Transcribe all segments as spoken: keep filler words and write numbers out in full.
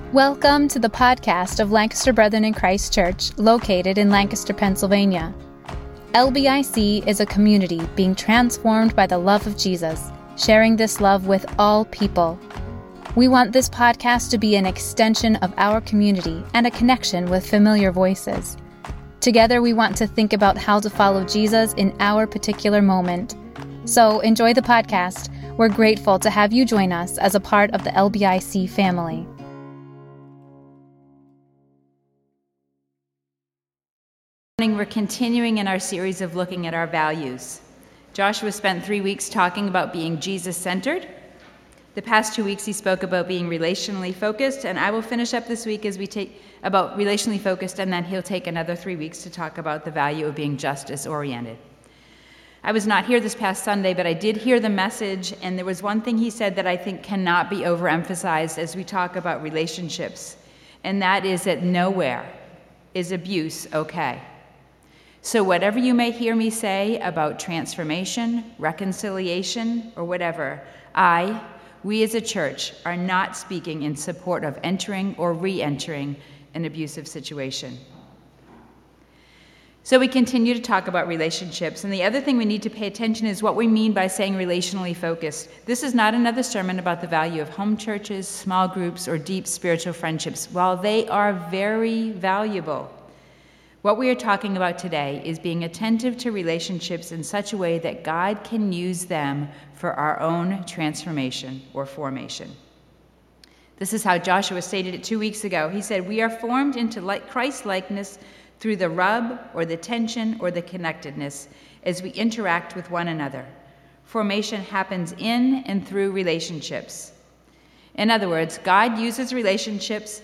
Welcome to the podcast of Lancaster Brethren in Christ Church, located in Lancaster, Pennsylvania. L B I C is a community being transformed by the love of Jesus, sharing this love with all people. We want this podcast to be an extension of our community and a connection with familiar voices. Together, we want to think about how to follow Jesus in our particular moment. So enjoy the podcast. We're grateful to have you join us as a part of the L B I C family. We're continuing in our series of looking at our values. Joshua spent three weeks talking about being Jesus-centered. The past two weeks he spoke about being relationally focused, and I will finish up this week as we take about relationally focused, and then he'll take another three weeks to talk about the value of being justice-oriented. I was not here this past Sunday, but I did hear the message, and there was one thing he said that I think cannot be overemphasized as we talk about relationships, and that is that nowhere is abuse okay. So whatever you may hear me say about transformation, reconciliation, or whatever, I, we as a church, are not speaking in support of entering or re-entering an abusive situation. So we continue to talk about relationships, and the other thing we need to pay attention is what we mean by saying relationally focused. This is not another sermon about the value of home churches, small groups, or deep spiritual friendships. While they are very valuable, what we are talking about today is being attentive to relationships in such a way that God can use them for our own transformation or formation. This is how Joshua stated it two weeks ago. He said, "We are formed into Christ-likeness through the rub or the tension or the connectedness as we interact with one another. Formation happens in and through relationships." In other words, God uses relationships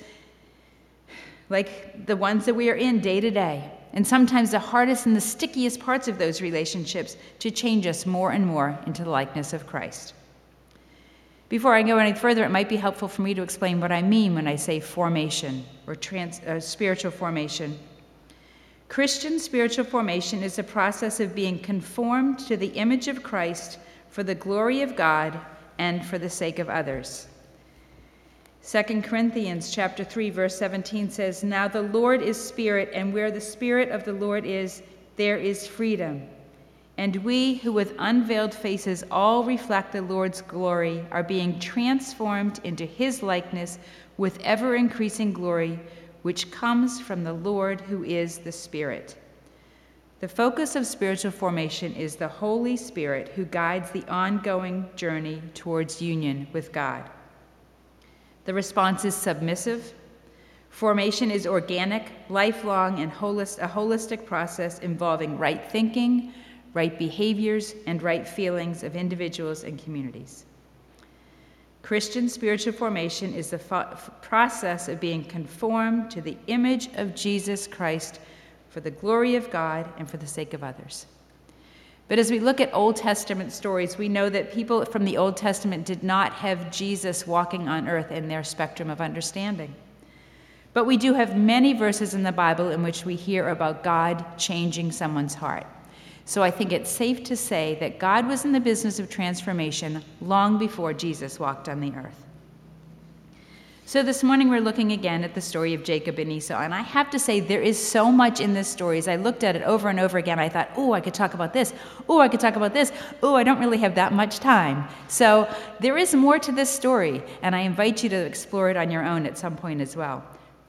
like the ones that we are in day to day, and sometimes the hardest and the stickiest parts of those relationships to change us more and more into the likeness of Christ. Before I go any further, it might be helpful for me to explain what I mean when I say formation or trans, uh, spiritual formation. Christian spiritual formation is a process of being conformed to the image of Christ for the glory of God and for the sake of others. Second Corinthians chapter three, verse seventeen says, "Now the Lord is Spirit, and where the Spirit of the Lord is, there is freedom. And we who with unveiled faces all reflect the Lord's glory are being transformed into his likeness with ever-increasing glory, which comes from the Lord who is the Spirit." The focus of spiritual formation is the Holy Spirit who guides the ongoing journey towards union with God. The response is submissive. Formation is organic, lifelong, and holist- a holistic process involving right thinking, right behaviors, and right feelings of individuals and communities. Christian spiritual formation is the fo- process of being conformed to the image of Jesus Christ for the glory of God and for the sake of others. But as we look at Old Testament stories, we know that people from the Old Testament did not have Jesus walking on earth in their spectrum of understanding. But we do have many verses in the Bible in which we hear about God changing someone's heart. So I think it's safe to say that God was in the business of transformation long before Jesus walked on the earth. So this morning we're looking again at the story of Jacob and Esau, and I have to say there is so much in this story. As I looked at it over and over again, I thought, oh, I could talk about this. Oh, I could talk about this. Oh, I don't really have that much time. So there is more to this story, and I invite you to explore it on your own at some point as well.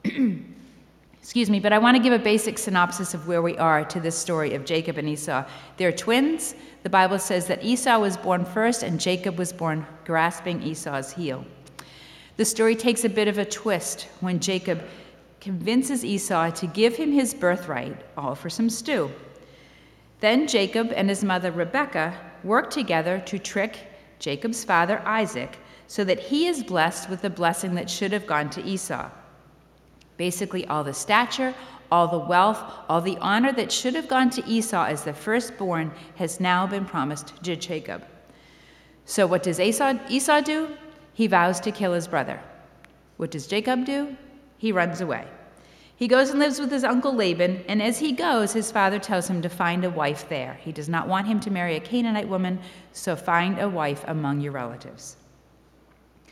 Excuse me, but I want to give a basic synopsis of where we are to this story of Jacob and Esau. They're twins. The Bible says that Esau was born first and Jacob was born grasping Esau's heel. The story takes a bit of a twist when Jacob convinces Esau to give him his birthright, all for some stew. Then Jacob and his mother Rebekah work together to trick Jacob's father Isaac so that he is blessed with the blessing that should have gone to Esau. Basically, all the stature, all the wealth, all the honor that should have gone to Esau as the firstborn has now been promised to Jacob. So what does Esau, Esau do? He vows to kill his brother. What does Jacob do? He runs away. He goes and lives with his uncle Laban, and as he goes, his father tells him to find a wife there. He does not want him to marry a Canaanite woman, so find a wife among your relatives.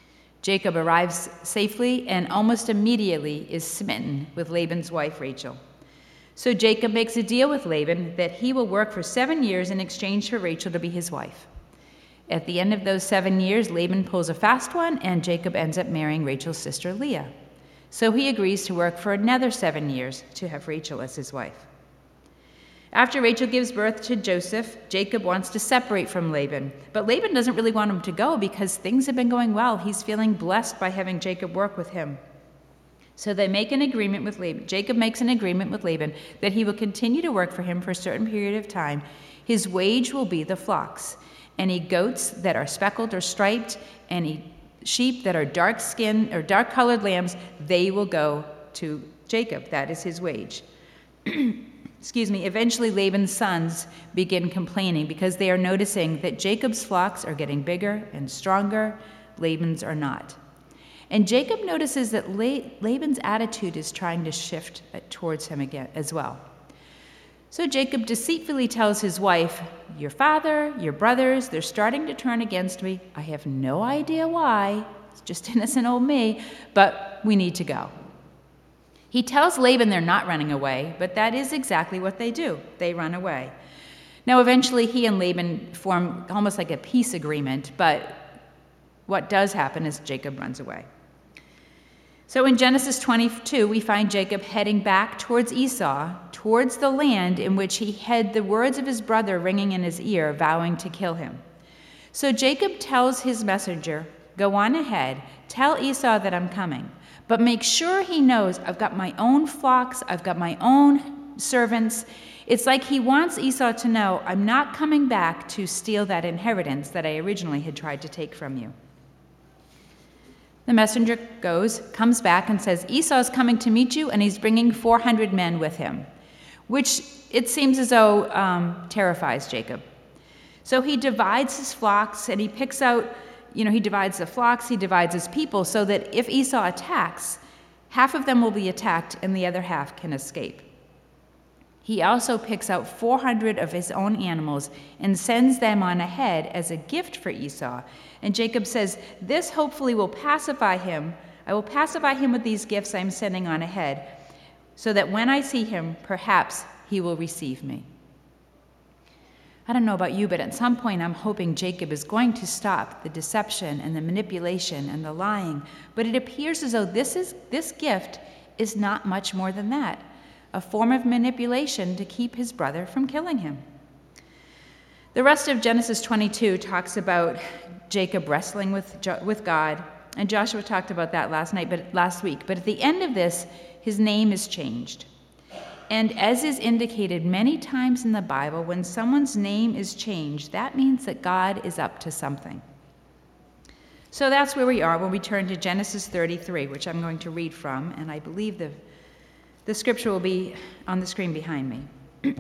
Jacob arrives safely and almost immediately is smitten with Laban's wife, Rachel. So Jacob makes a deal with Laban that he will work for seven years in exchange for Rachel to be his wife. At the end of those seven years, Laban pulls a fast one, and Jacob ends up marrying Rachel's sister, Leah. So he agrees to work for another seven years to have Rachel as his wife. After Rachel gives birth to Joseph, Jacob wants to separate from Laban. But Laban doesn't really want him to go because things have been going well. He's feeling blessed by having Jacob work with him. So they make an agreement with Laban. Jacob makes an agreement with Laban that he will continue to work for him for a certain period of time. His wage will be the flocks. Any goats that are speckled or striped, any sheep that are dark-skinned or dark-colored lambs, they will go to Jacob. That is his wage. Excuse me. Eventually, Laban's sons begin complaining because they are noticing that Jacob's flocks are getting bigger and stronger, Laban's are not. And Jacob notices that Laban's attitude is trying to shift towards him again as well. So Jacob deceitfully tells his wife, "Your father, your brothers, they're starting to turn against me. I have no idea why. It's just innocent old me, but we need to go." He tells Laban they're not running away, but that is exactly what they do. They run away. Now, eventually, he and Laban form almost like a peace agreement, but what does happen is Jacob runs away. So in Genesis twenty-two, we find Jacob heading back towards Esau, towards the land in which he had the words of his brother ringing in his ear, vowing to kill him. So Jacob tells his messenger, "Go on ahead, tell Esau that I'm coming, but make sure he knows I've got my own flocks, I've got my own servants." It's like he wants Esau to know, I'm not coming back to steal that inheritance that I originally had tried to take from you. The messenger goes, comes back and says, "Esau's coming to meet you, and he's bringing four hundred men with him," which it seems as though um, terrifies Jacob. So he divides his flocks, and he picks out, you know, he divides the flocks, he divides his people, so that if Esau attacks, half of them will be attacked and the other half can escape. He also picks out four hundred of his own animals and sends them on ahead as a gift for Esau. And Jacob says, "This hopefully will pacify him. I will pacify him with these gifts I'm sending on ahead, so that when I see him, perhaps he will receive me." I don't know about you, but at some point I'm hoping Jacob is going to stop the deception and the manipulation and the lying. But it appears as though this is this gift is not much more than that. A form of manipulation to keep his brother from killing him. The rest of Genesis twenty-two talks about Jacob wrestling with, with God, and Joshua talked about that last night, but last week. But at the end of this, his name is changed. And as is indicated many times in the Bible, when someone's name is changed, that means that God is up to something. So that's where we are when we turn to Genesis thirty-three, which I'm going to read from, and I believe the The scripture will be on the screen behind me.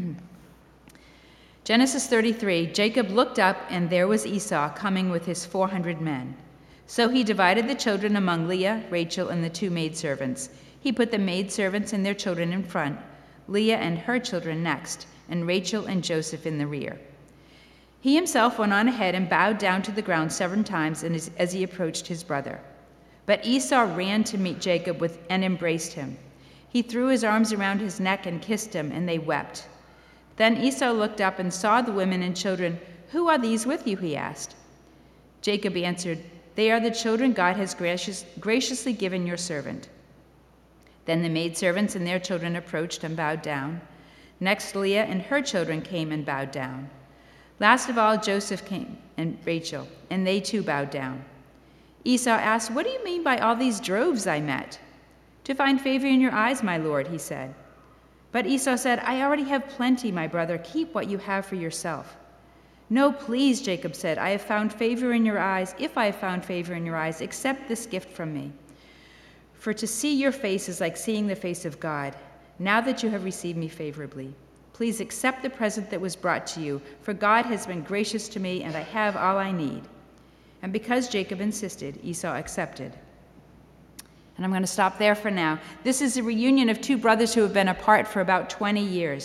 Genesis thirty-three, Jacob looked up, and there was Esau coming with his four hundred men. So he divided the children among Leah, Rachel, and the two maidservants. He put the maidservants and their children in front, Leah and her children next, and Rachel and Joseph in the rear. He himself went on ahead and bowed down to the ground seven times as he approached his brother. But Esau ran to meet Jacob with, and embraced him. He threw his arms around his neck and kissed him, and they wept. Then Esau looked up and saw the women and children. "Who are these with you?" he asked. Jacob answered, "They are the children God has gracious, graciously given your servant." Then the maidservants and their children approached and bowed down. Next Leah and her children came and bowed down. Last of all Joseph came and Rachel, and they too bowed down. Esau asked, "What do you mean by all these droves I met?" "To find favor in your eyes, my lord," he said. But Esau said, "I already have plenty, my brother. Keep what you have for yourself." "No, please," Jacob said. "I have found favor in your eyes. If I have found favor in your eyes, accept this gift from me. For to see your face is like seeing the face of God. Now that you have received me favorably, please accept the present that was brought to you, for God has been gracious to me, and I have all I need." And because Jacob insisted, Esau accepted. And I'm going to stop there for now. This is a reunion of two brothers who have been apart for about twenty years.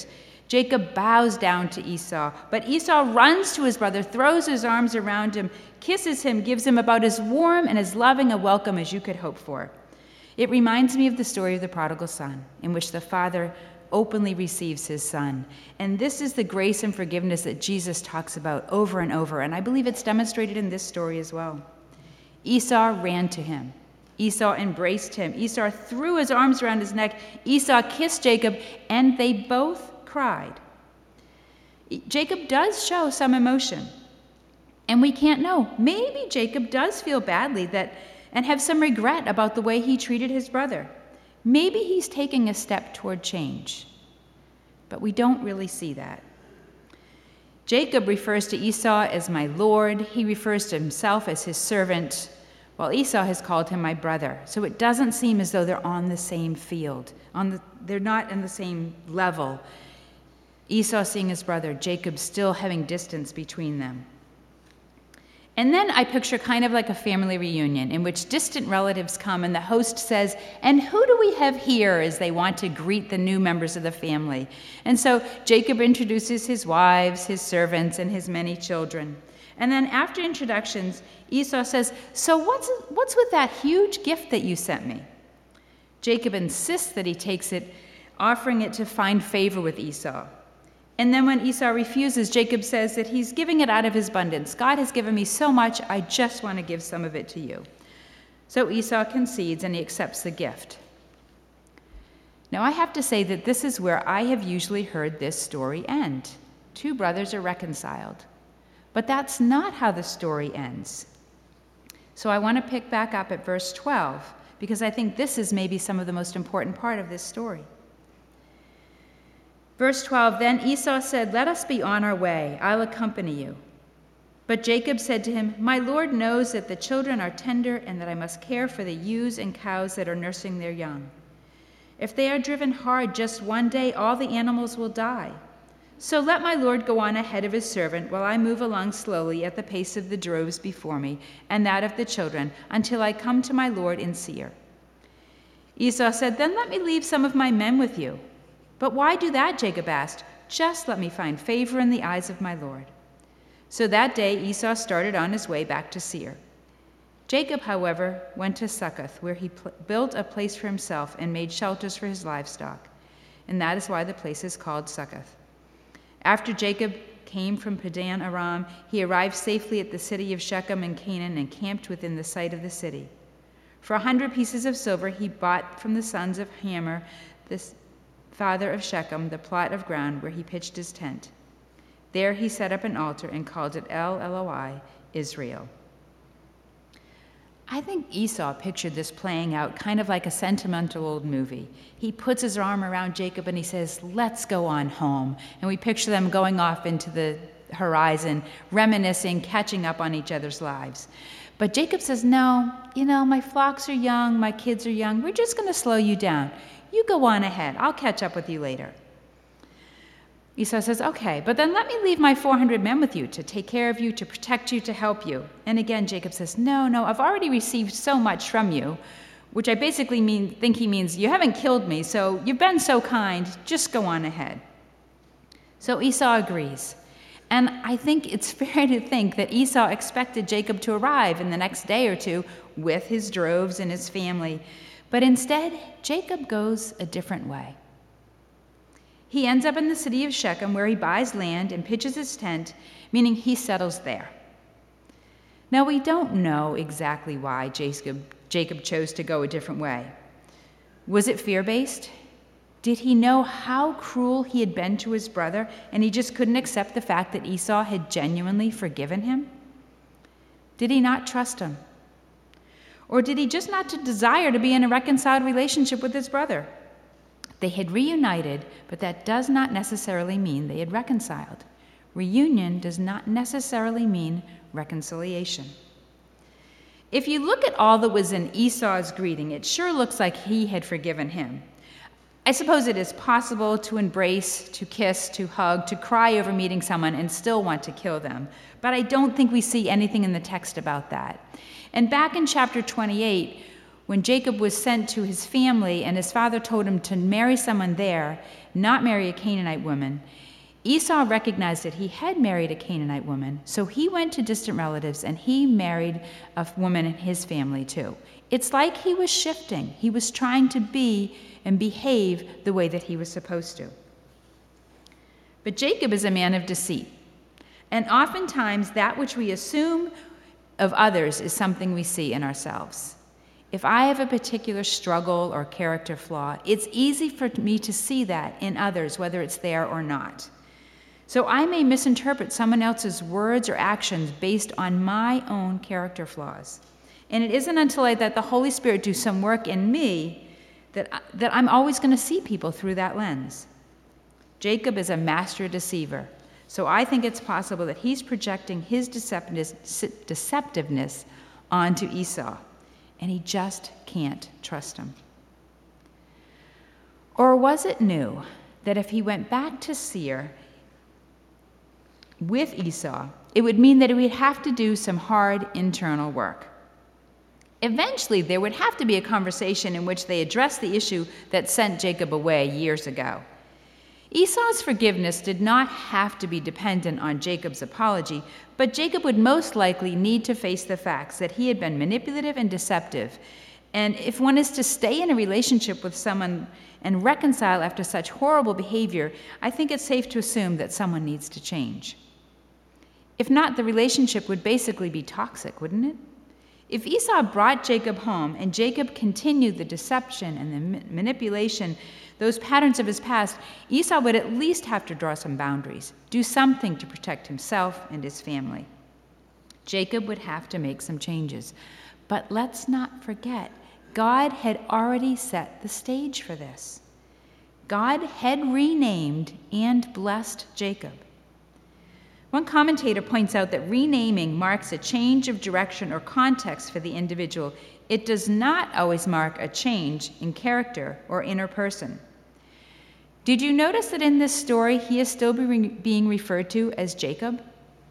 Jacob bows down to Esau, but Esau runs to his brother, throws his arms around him, kisses him, gives him about as warm and as loving a welcome as you could hope for. It reminds me of the story of the prodigal son, in which the father openly receives his son. And this is the grace and forgiveness that Jesus talks about over and over, and I believe it's demonstrated in this story as well. Esau ran to him. Esau embraced him. Esau threw his arms around his neck. Esau kissed Jacob, and they both cried. Jacob does show some emotion, and we can't know. Maybe Jacob does feel badly that and have some regret about the way he treated his brother. Maybe he's taking a step toward change, but we don't really see that. Jacob refers to Esau as my Lord. He refers to himself as his servant, while Esau has called him my brother. So it doesn't seem as though they're on the same field. On the, they're not in the same level. Esau seeing his brother, Jacob still having distance between them. And then I picture kind of like a family reunion in which distant relatives come and the host says, "And who do we have here?" as they want to greet the new members of the family. And so Jacob introduces his wives, his servants, and his many children. And then after introductions, Esau says, "So what's, what's with that huge gift that you sent me?" Jacob insists that he takes it, offering it to find favor with Esau. And then when Esau refuses, Jacob says that he's giving it out of his abundance. "God has given me so much, I just want to give some of it to you." So Esau concedes and he accepts the gift. Now I have to say that this is where I have usually heard this story end. Two brothers are reconciled. But that's not how the story ends. So I want to pick back up at verse twelve, because I think this is maybe some of the most important part of this story. Verse twelve, "Then Esau said, 'Let us be on our way. I'll accompany you.' But Jacob said to him, 'My Lord knows that the children are tender and that I must care for the ewes and cows that are nursing their young. If they are driven hard just one day, all the animals will die. So let my Lord go on ahead of his servant while I move along slowly at the pace of the droves before me and that of the children until I come to my Lord in Seir.' Esau said, 'Then let me leave some of my men with you.' 'But why do that?' Jacob asked. 'Just let me find favor in the eyes of my Lord.' So that day Esau started on his way back to Seir. Jacob, however, went to Succoth, where he pl- built a place for himself and made shelters for his livestock. And that is why the place is called Succoth. After Jacob came from Padan Aram, he arrived safely at the city of Shechem in Canaan and camped within the site of the city. For a hundred pieces of silver he bought from the sons of Hamor, this father of Shechem, the plot of ground where he pitched his tent. There he set up an altar and called it El Eloi, Israel." I think Esau pictured this playing out kind of like a sentimental old movie. He puts his arm around Jacob and he says, "Let's go on home." And we picture them going off into the horizon, reminiscing, catching up on each other's lives. But Jacob says, "No, you know, my flocks are young, my kids are young. We're just going to slow you down. You go on ahead. I'll catch up with you later." Esau says, "Okay, but then let me leave my four hundred men with you to take care of you, to protect you, to help you." And again, Jacob says, "No, no, I've already received so much from you," which I basically mean, think he means, "You haven't killed me, so you've been so kind, just go on ahead." So Esau agrees. And I think it's fair to think that Esau expected Jacob to arrive in the next day or two with his droves and his family. But instead, Jacob goes a different way. He ends up in the city of Shechem, where he buys land and pitches his tent, meaning he settles there. Now, we don't know exactly why Jacob, Jacob chose to go a different way. Was it fear-based? Did he know how cruel he had been to his brother, and he just couldn't accept the fact that Esau had genuinely forgiven him? Did he not trust him? Or did he just not desire to be in a reconciled relationship with his brother? They had reunited, but that does not necessarily mean they had reconciled. Reunion does not necessarily mean reconciliation. If you look at all that was in Esau's greeting, it sure looks like he had forgiven him. I suppose it is possible to embrace, to kiss, to hug, to cry over meeting someone and still want to kill them, but I don't think we see anything in the text about that. And back in chapter twenty-eight, when Jacob was sent to his family and his father told him to marry someone there, not marry a Canaanite woman, Esau recognized that he had married a Canaanite woman, so he went to distant relatives and he married a woman in his family too. It's like he was shifting. He was trying to be and behave the way that he was supposed to. But Jacob is a man of deceit, and oftentimes that which we assume of others is something we see in ourselves. If I have a particular struggle or character flaw, it's easy for me to see that in others, whether it's there or not. So I may misinterpret someone else's words or actions based on my own character flaws. And it isn't until I let the Holy Spirit do some work in me that, that I'm always going to see people through that lens. Jacob is a master deceiver, so I think it's possible that he's projecting his deceptiveness, deceptiveness onto Esau, and he just can't trust him. Or was it new that if he went back to Seir with Esau, it would mean that he would have to do some hard internal work? Eventually, there would have to be a conversation in which they address the issue that sent Jacob away years ago. Esau's forgiveness did not have to be dependent on Jacob's apology, but Jacob would most likely need to face the facts that he had been manipulative and deceptive. And if one is to stay in a relationship with someone and reconcile after such horrible behavior, I think it's safe to assume that someone needs to change. If not, the relationship would basically be toxic, wouldn't it? If Esau brought Jacob home and Jacob continued the deception and the manipulation, those patterns of his past, Esau would at least have to draw some boundaries, do something to protect himself and his family. Jacob would have to make some changes. But let's not forget, God had already set the stage for this. God had renamed and blessed Jacob. One commentator points out that renaming marks a change of direction or context for the individual. It does not always mark a change in character or inner person. Did you notice that in this story he is still being referred to as Jacob?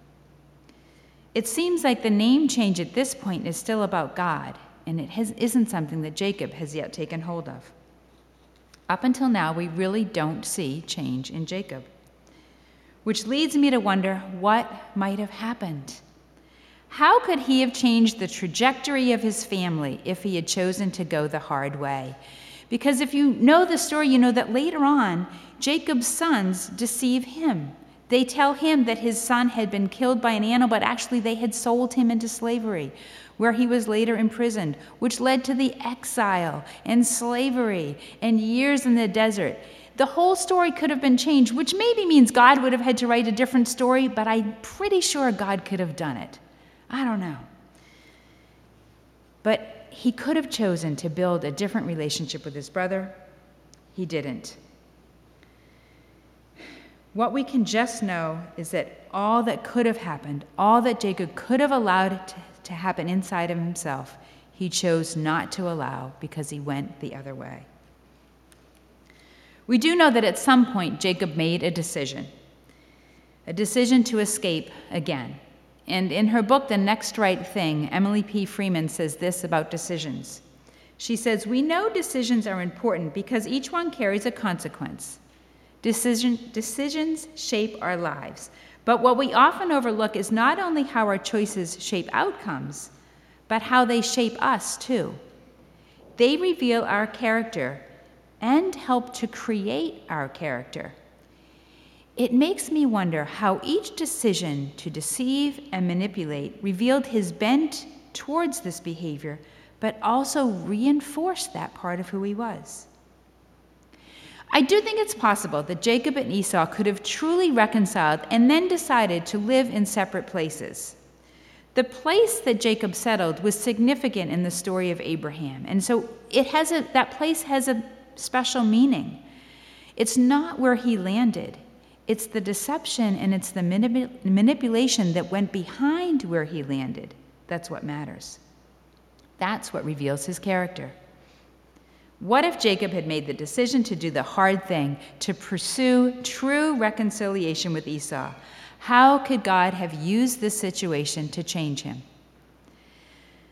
It seems like the name change at this point is still about God, and it has, isn't something that Jacob has yet taken hold of. Up until now, we really don't see change in Jacob, which leads me to wonder what might have happened. How could he have changed the trajectory of his family if he had chosen to go the hard way? Because if you know the story, you know that later on, Jacob's sons deceive him. They tell him that his son had been killed by an animal, but actually they had sold him into slavery, where he was later imprisoned, which led to the exile and slavery and years in the desert. The whole story could have been changed, which maybe means God would have had to write a different story, but I'm pretty sure God could have done it. I don't know. But he could have chosen to build a different relationship with his brother. He didn't. What we can just know is that all that could have happened, all that Jacob could have allowed to, to happen inside of himself, he chose not to allow because he went the other way. We do know that at some point Jacob made a decision, a decision to escape again. And in her book, The Next Right Thing, Emily P. Freeman says this about decisions. She says, "We know decisions are important because each one carries a consequence. Decision, decisions shape our lives. But what we often overlook is not only how our choices shape outcomes, but how they shape us too. They reveal our character and help to create our character. It makes me wonder how each decision to deceive and manipulate revealed his bent towards this behavior, but also reinforced that part of who he was." I do think it's possible that Jacob and Esau could have truly reconciled and then decided to live in separate places. The place that Jacob settled was significant in the story of Abraham, and so it has a, that place has a special meaning. It's not where he landed. It's the deception and it's the manip- manipulation that went behind where he landed. That's what matters. That's what reveals his character. What if Jacob had made the decision to do the hard thing, to pursue true reconciliation with Esau? How could God have used this situation to change him?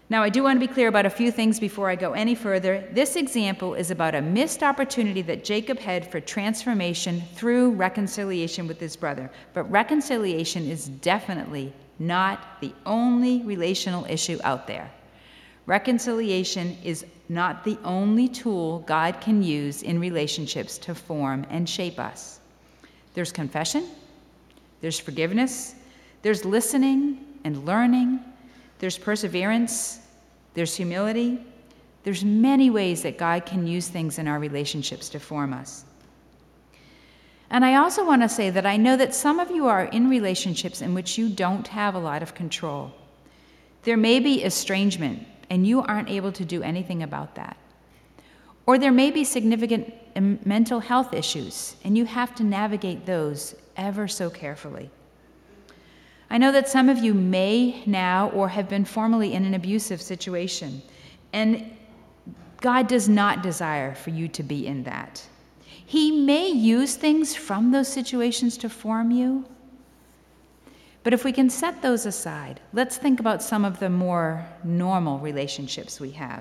Now, I do want to be clear about a few things before I go any further. This example is about a missed opportunity that Jacob had for transformation through reconciliation with his brother. But reconciliation is definitely not the only relational issue out there. Reconciliation is not the only tool God can use in relationships to form and shape us. There's confession, there's forgiveness, there's listening and learning, there's perseverance, there's humility. There's many ways that God can use things in our relationships to form us. And I also want to say that I know that some of you are in relationships in which you don't have a lot of control. There may be estrangement, and you aren't able to do anything about that. Or there may be significant mental health issues, and you have to navigate those ever so carefully. I know that some of you may now or have been formerly in an abusive situation, and God does not desire for you to be in that. He may use things from those situations to form you, but if we can set those aside, let's think about some of the more normal relationships we have.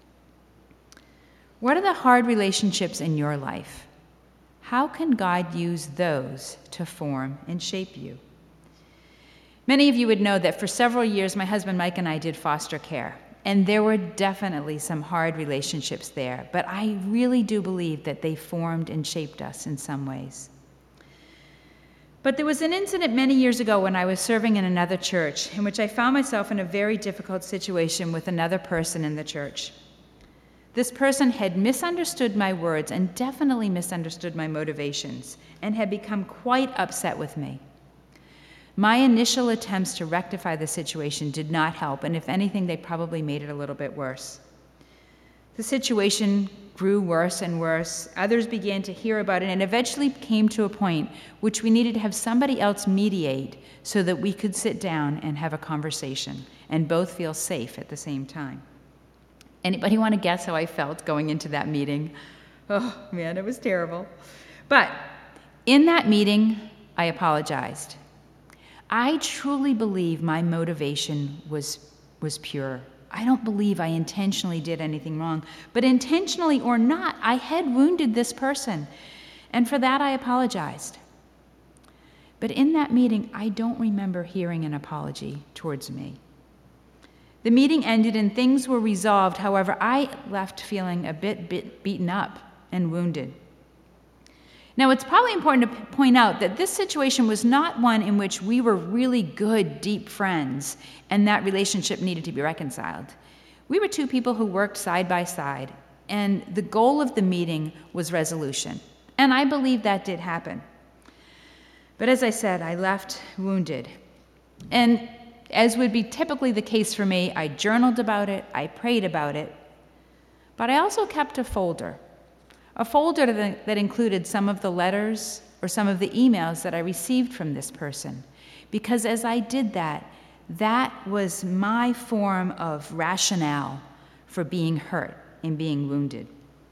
What are the hard relationships in your life? How can God use those to form and shape you? Many of you would know that for several years, my husband Mike and I did foster care, and there were definitely some hard relationships there, but I really do believe that they formed and shaped us in some ways. But there was an incident many years ago when I was serving in another church in which I found myself in a very difficult situation with another person in the church. This person had misunderstood my words and definitely misunderstood my motivations and had become quite upset with me. My initial attempts to rectify the situation did not help, and if anything, they probably made it a little bit worse. The situation grew worse and worse. Others began to hear about it, and eventually came to a point which we needed to have somebody else mediate so that we could sit down and have a conversation and both feel safe at the same time. Anybody want to guess how I felt going into that meeting? Oh, man, it was terrible. But in that meeting, I apologized. I truly believe my motivation was, was pure. I don't believe I intentionally did anything wrong, but intentionally or not, I had wounded this person, and for that I apologized. But in that meeting, I don't remember hearing an apology towards me. The meeting ended and things were resolved. However, I left feeling a bit, bit beaten up and wounded. Now, it's probably important to point out that this situation was not one in which we were really good, deep friends, and that relationship needed to be reconciled. We were two people who worked side by side, and the goal of the meeting was resolution. And I believe that did happen. But as I said, I left wounded. And as would be typically the case for me, I journaled about it, I prayed about it, but I also kept a folder. A folder that, that included some of the letters or some of the emails that I received from this person. Because as I did that, that was my form of rationale for being hurt and being wounded.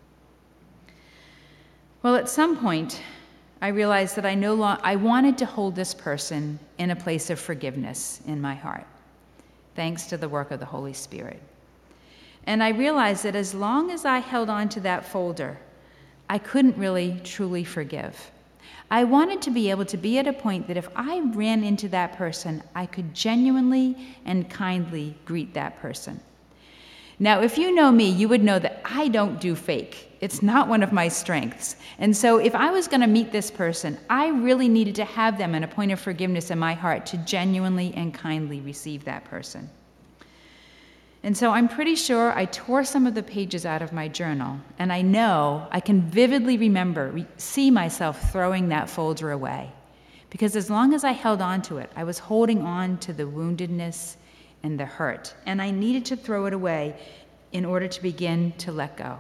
Well, at some point, I realized that I no lo- I wanted to hold this person in a place of forgiveness in my heart, thanks to the work of the Holy Spirit. And I realized that as long as I held on to that folder, I couldn't really truly forgive. I wanted to be able to be at a point that if I ran into that person, I could genuinely and kindly greet that person. Now, if you know me, you would know that I don't do fake. It's not one of my strengths. And so if I was going to meet this person, I really needed to have them in a point of forgiveness in my heart to genuinely and kindly receive that person. And so I'm pretty sure I tore some of the pages out of my journal, and I know I can vividly remember, re- see myself throwing that folder away. Because as long as I held on to it, I was holding on to the woundedness and the hurt, and I needed to throw it away in order to begin to let go.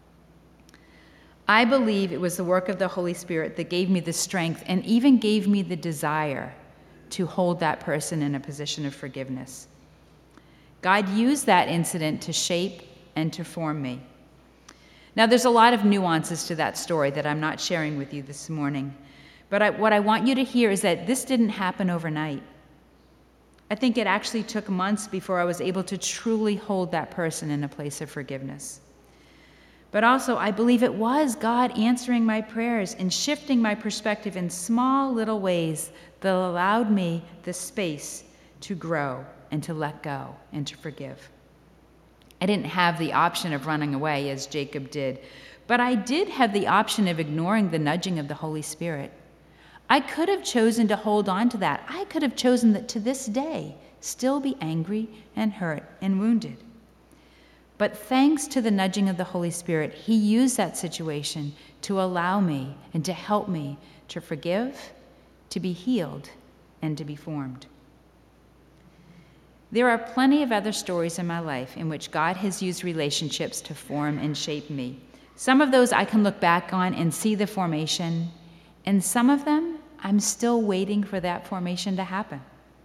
I believe it was the work of the Holy Spirit that gave me the strength and even gave me the desire to hold that person in a position of forgiveness. God used that incident to shape and to form me. Now, there's a lot of nuances to that story that I'm not sharing with you this morning, but I, what I want you to hear is that this didn't happen overnight. I think it actually took months before I was able to truly hold that person in a place of forgiveness. But also, I believe it was God answering my prayers and shifting my perspective in small little ways that allowed me the space to grow and to let go and to forgive. I didn't have the option of running away as Jacob did, but I did have the option of ignoring the nudging of the Holy Spirit. I could have chosen to hold on to that. I could have chosen that to this day still be angry and hurt and wounded. But thanks to the nudging of the Holy Spirit, he used that situation to allow me and to help me to forgive, to be healed, and to be formed. There are plenty of other stories in my life in which God has used relationships to form and shape me. Some of those I can look back on and see the formation, and some of them I'm still waiting for that formation to happen.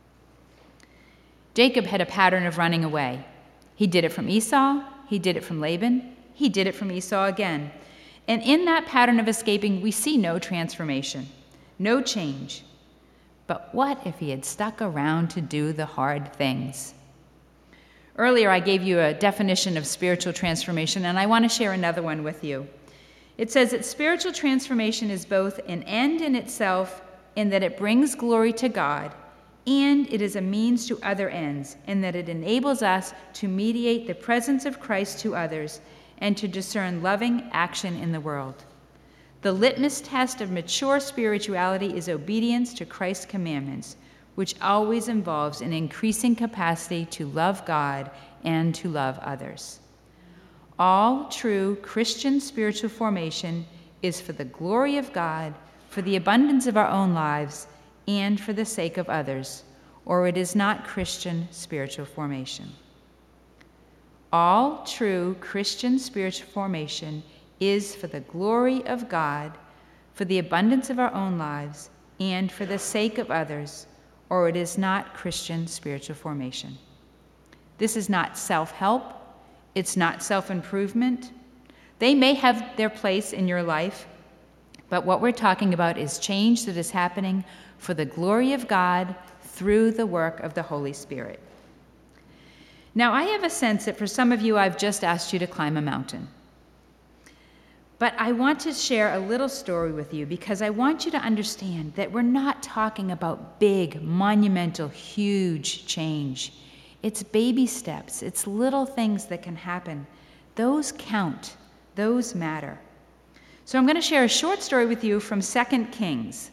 Jacob had a pattern of running away. He did it from Esau, he did it from Laban, he did it from Esau again. And in that pattern of escaping, we see no transformation, no change. But what if he had stuck around to do the hard things? Earlier, I gave you a definition of spiritual transformation, and I want to share another one with you. It says that spiritual transformation is both an end in itself in that it brings glory to God, and it is a means to other ends, in that it enables us to mediate the presence of Christ to others and to discern loving action in the world. The litmus test of mature spirituality is obedience to Christ's commandments, which always involves an increasing capacity to love God and to love others. All true Christian spiritual formation is for the glory of God, for the abundance of our own lives, and for the sake of others, or it is not Christian spiritual formation. All true Christian spiritual formation is for the glory of God, for the abundance of our own lives, and for the sake of others, or it is not Christian spiritual formation. This is not self-help. It's not self-improvement. They may have their place in your life, but what we're talking about is change that is happening for the glory of God through the work of the Holy Spirit. Now, I have a sense that for some of you, I've just asked you to climb a mountain. But I want to share a little story with you because I want you to understand that we're not talking about big, monumental, huge change. It's baby steps. It's little things that can happen. Those count. Those matter. So I'm going to share a short story with you from Second Kings.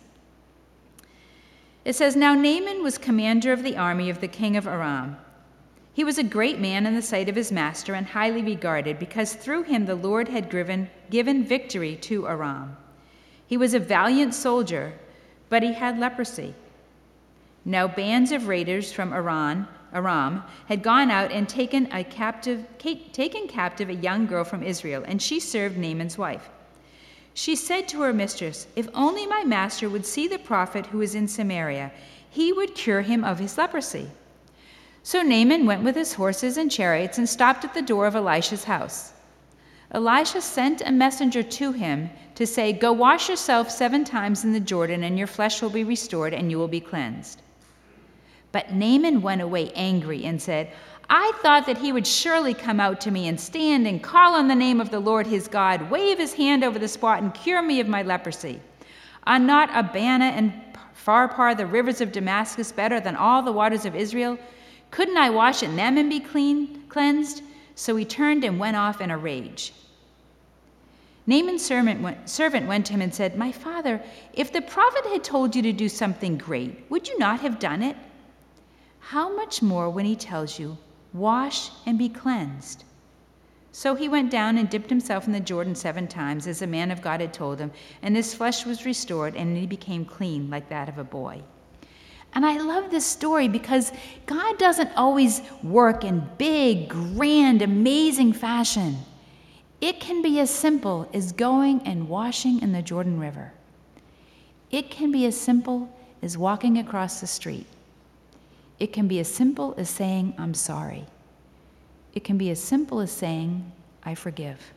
It says, "Now Naaman was commander of the army of the king of Aram. He was a great man in the sight of his master and highly regarded, because through him the Lord had given, given victory to Aram. He was a valiant soldier, but he had leprosy. Now bands of raiders from Aram, Aram had gone out and taken, a captive, taken captive a young girl from Israel, and she served Naaman's wife. She said to her mistress, 'If only my master would see the prophet who is in Samaria, he would cure him of his leprosy.' So Naaman went with his horses and chariots and stopped at the door of Elisha's house. Elisha sent a messenger to him to say, 'Go wash yourself seven times in the Jordan, and your flesh will be restored, and you will be cleansed.' But Naaman went away angry and said, 'I thought that he would surely come out to me and stand and call on the name of the Lord his God, wave his hand over the spot, and cure me of my leprosy. Are not Abana and Pharpar, the rivers of Damascus, better than all the waters of Israel? Couldn't I wash in them and be clean, cleansed?' So he turned and went off in a rage. Naaman's servant went, servant went to him and said, 'My father, if the prophet had told you to do something great, would you not have done it? How much more when he tells you, wash and be cleansed?' So he went down and dipped himself in the Jordan seven times, as the man of God had told him, and his flesh was restored, and he became clean like that of a boy." And I love this story because God doesn't always work in big, grand, amazing fashion. It can be as simple as going and washing in the Jordan River. It can be as simple as walking across the street. It can be as simple as saying, "I'm sorry." It can be as simple as saying, "I forgive."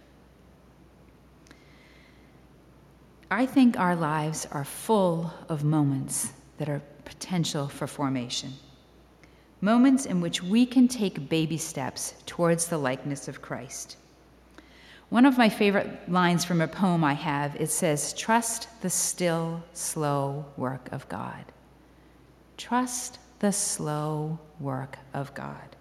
I think our lives are full of moments that are potential for formation. moments in which we can take baby steps towards the likeness of Christ. One of my favorite lines from a poem I have, it says, "Trust the still, slow work of God." Trust the slow work of God.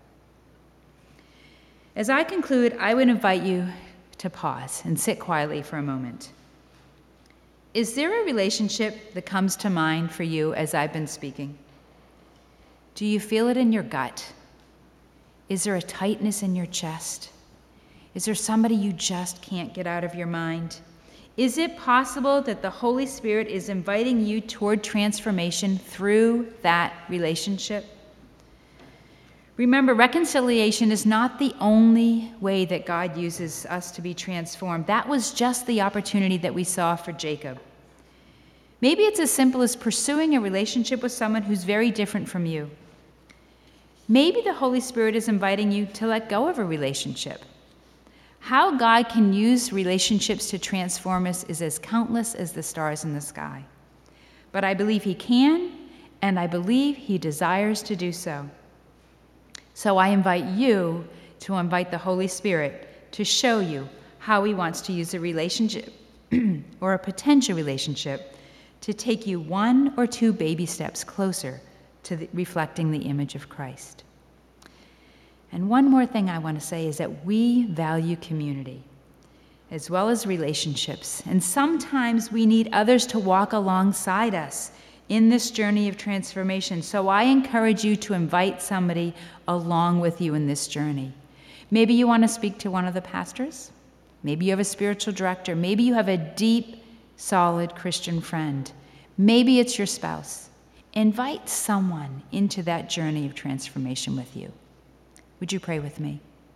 As I conclude, I would invite you to pause and sit quietly for a moment. Is there a relationship that comes to mind for you as I've been speaking? Do you feel it in your gut? Is there a tightness in your chest? Is there somebody you just can't get out of your mind? Is it possible that the Holy Spirit is inviting you toward transformation through that relationship? Remember, reconciliation is not the only way that God uses us to be transformed. That was just the opportunity that we saw for Jacob. Maybe it's as simple as pursuing a relationship with someone who's very different from you. Maybe the Holy Spirit is inviting you to let go of a relationship. How God can use relationships to transform us is as countless as the stars in the sky. But I believe He can, and I believe He desires to do so. So I invite you to invite the Holy Spirit to show you how He wants to use a relationship or a potential relationship to take you one or two baby steps closer to the, reflecting the image of Christ. And one more thing I want to say is that we value community as well as relationships. And sometimes we need others to walk alongside us in this journey of transformation. So I encourage you to invite somebody along with you in this journey. Maybe you want to speak to one of the pastors. Maybe you have a spiritual director. Maybe you have a deep, solid Christian friend. Maybe it's your spouse. Invite someone into that journey of transformation with you. Would you pray with me?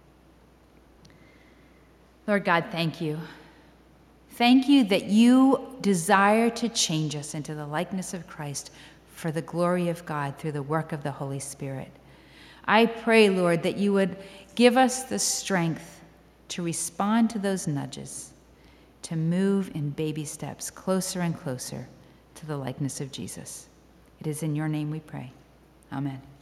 Lord God, thank you. Thank you that you desire to change us into the likeness of Christ for the glory of God through the work of the Holy Spirit. I pray, Lord, that you would give us the strength to respond to those nudges, to move in baby steps closer and closer to the likeness of Jesus. It is in your name we pray. Amen.